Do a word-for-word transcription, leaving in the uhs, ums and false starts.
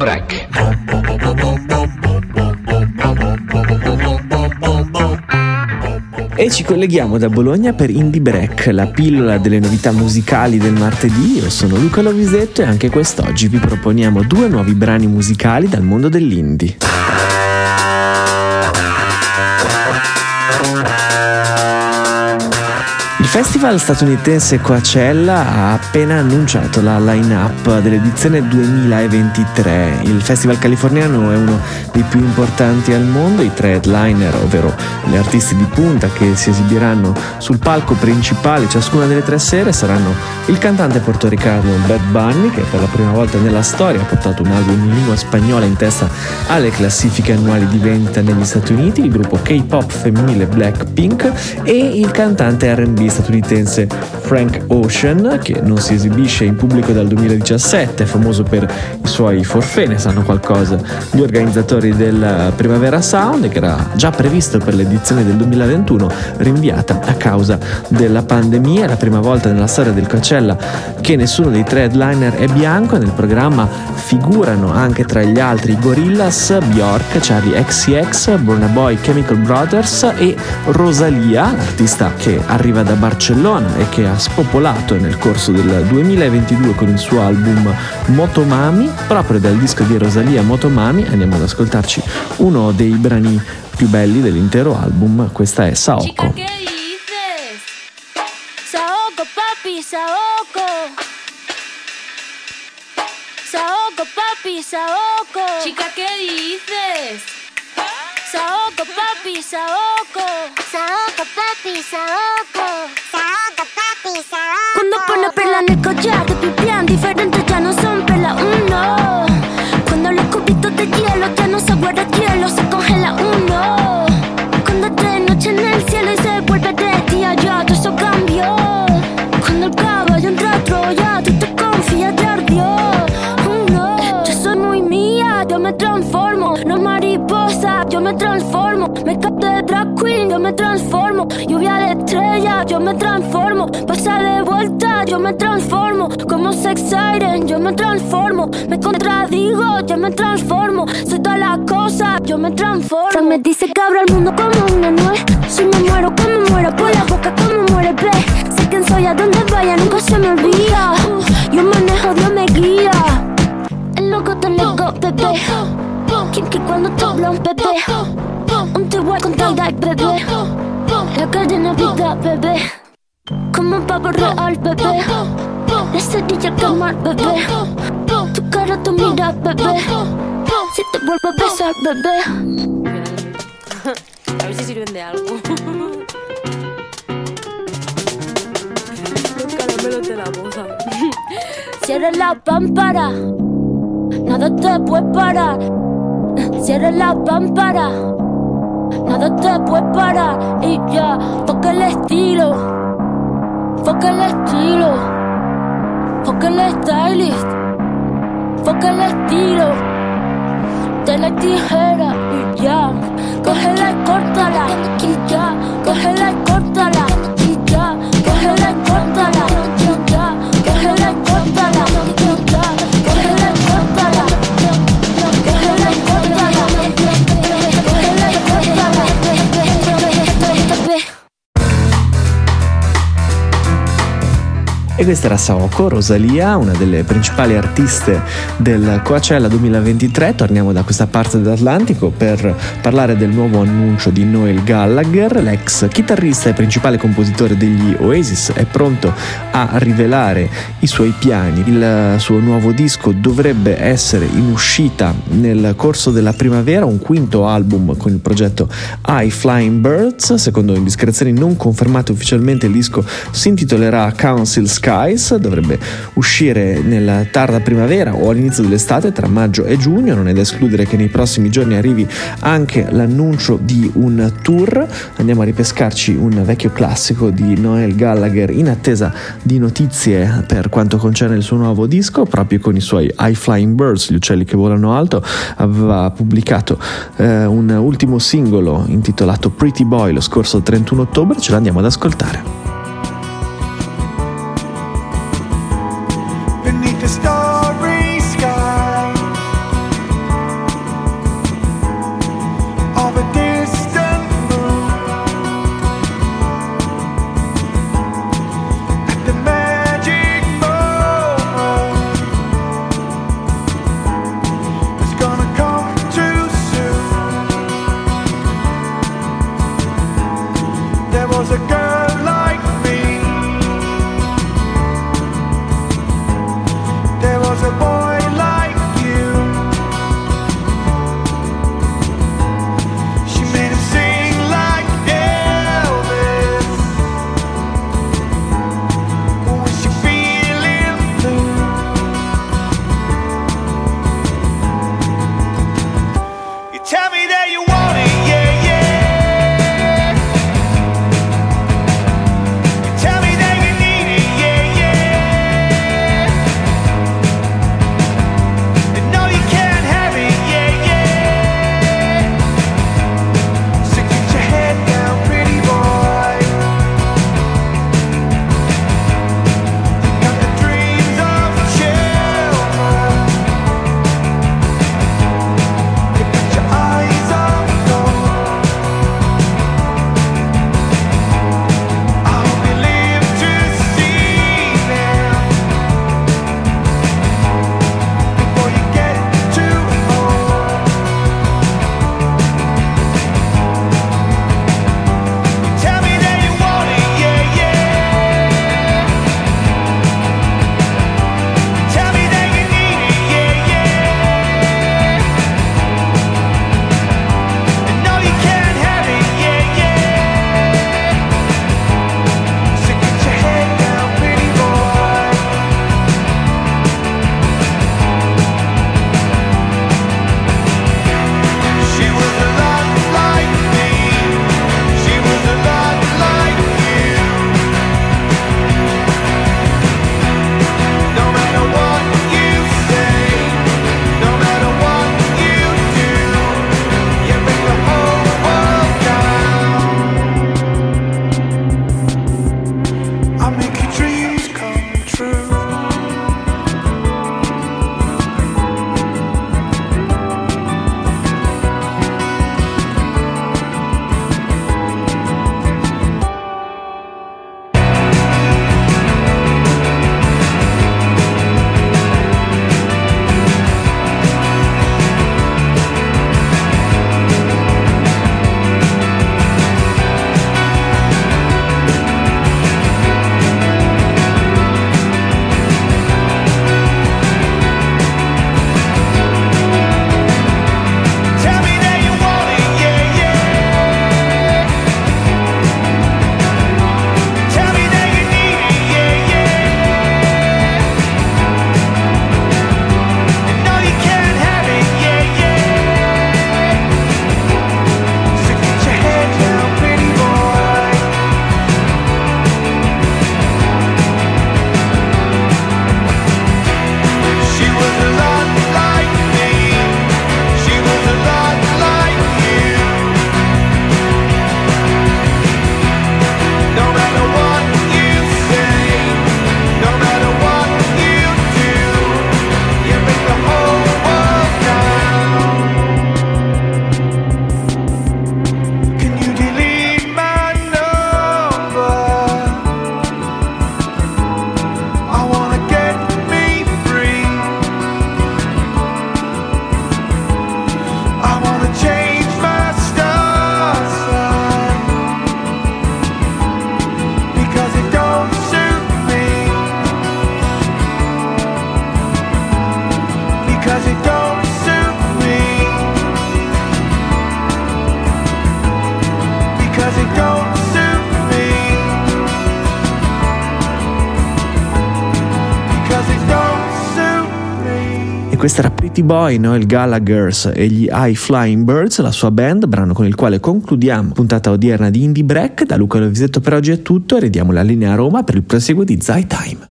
Break. E ci colleghiamo da Bologna per Indie Break, la pillola delle novità musicali del martedì. Io sono Luca Lovisetto e anche quest'oggi vi proponiamo due nuovi brani musicali dal mondo dell'indie. Il festival statunitense Coachella ha appena annunciato la line-up dell'edizione duemilaventitré. Il festival californiano è uno dei più importanti al mondo. I tre headliner, ovvero gli artisti di punta che si esibiranno sul palco principale ciascuna delle tre sere, saranno il cantante portoricano Bad Bunny, che per la prima volta nella storia ha portato un album in lingua spagnola in testa alle classifiche annuali di vendita negli Stati Uniti, il gruppo K-pop femminile Blackpink e il cantante R and B statunitense Frank Ocean, che non si esibisce in pubblico dal duemiladiciassette, è famoso per i suoi forfè, ne sanno qualcosa gli organizzatori del Primavera Sound, che era già previsto per l'edizione del duemilaventuno, rinviata a causa della pandemia. È la prima volta nella storia del Coachella che nessuno dei tre headliner è bianco. Nel programma figurano anche tra gli altri Gorillaz, Bjork, Charli X C X, Burna Boy, Chemical Brothers e Rosalía, l'artista che arriva da Barcellona e che ha spopolato nel corso del duemilaventidue con il suo album Motomami. Proprio dal disco di Rosalía, Motomami, andiamo ad ascoltarci uno dei brani più belli dell'intero album. Questa è Saoko. Chica, ¿qué dices? Saoko, papi, Saoko. Saoko, papi, Saoko. Chica, ¿qué dices? Saoko, papi, Saoko. Saoko, papi, Saoko. Saoko, papi, Saoko. Cuando pone perla nel collar, più pian differente ya no son perla uno. Cuando los cubitos de hielo ya no se guarda hielo, se congela uno. Cuando es de noche en el cielo y se vuelve de día, ya todo eso cambió. Cuando el caballo entra a Troya, tú te confías, te ardió. Uno, yo soy muy mía, yo me transformo. No mariposa, yo me transformo. Make-up de drag queen, yo me transformo. Lluvia de estrella, yo me transformo. Pasa de vuelta, yo me transformo. Como sex siren, yo me transformo. Me contradigo, yo me transformo. Soy todas las cosas, yo me transformo. Fran me dice que abro el mundo como una nuez. Si me muero, como muero, por la boca como muere, ve. Sé quién soy, a donde vaya, nunca se me olvida. Yo manejo, Dios me guía. El loco te nego, bebé. Kinky cuando te habla un bebé. Un T-Way con tie-dye, bebé. La cadena vida, bebé. Como un pavo real, bebé. La cerilla al quemar, bebé. Tu cara, tu mira, bebé. Si te vuelvo a besar, bebé. A ver si sirven de algo. Los caramelos de la boca. Cierra la pámpara, nada te puede parar. Cierra la pámpara, nada te puede parar. Y ya, toca el estilo, toca el estilo, toca el stylist, toca el estilo. De la tijera y ya, cógela y córtala. Y ya, cógela y córtala. Y ya, cógela y córtala. Y ya, cógela y córtala. Y ya, cógela y córtala. Cógela y córtala. Cógela y córtala. E questa era Saoko, Rosalía, una delle principali artiste del Coachella duemilaventitré. Torniamo da questa parte dell'Atlantico per parlare del nuovo annuncio di Noel Gallagher. L'ex chitarrista e principale compositore degli Oasis è pronto a rivelare i suoi piani. Il suo nuovo disco dovrebbe essere in uscita nel corso della primavera, un quinto album con il progetto High Flying Birds. Secondo indiscrezioni non confermate ufficialmente, il disco si intitolerà Council Skies. Dovrebbe uscire nella tarda primavera o all'inizio dell'estate, tra maggio e giugno. Non è da escludere che nei prossimi giorni arrivi anche l'annuncio di un tour. Andiamo a ripescarci un vecchio classico di Noel Gallagher in attesa di notizie per quanto concerne il suo nuovo disco. Proprio con i suoi High Flying Birds, gli uccelli che volano alto, aveva pubblicato eh, un ultimo singolo intitolato Pretty Boy lo scorso trentuno ottobre. Ce l'andiamo ad ascoltare. Starry sky, because it don't suit me, because it don't suit me, because it don't suit me. E questa era Pretty Boy, Noel Gallagher e gli High Flying Birds, la sua band, brano con il quale concludiamo puntata odierna di Indie Break. Da Luca Lovisetto per oggi è tutto e ridiamo la linea a Roma per il proseguo di Zai Time.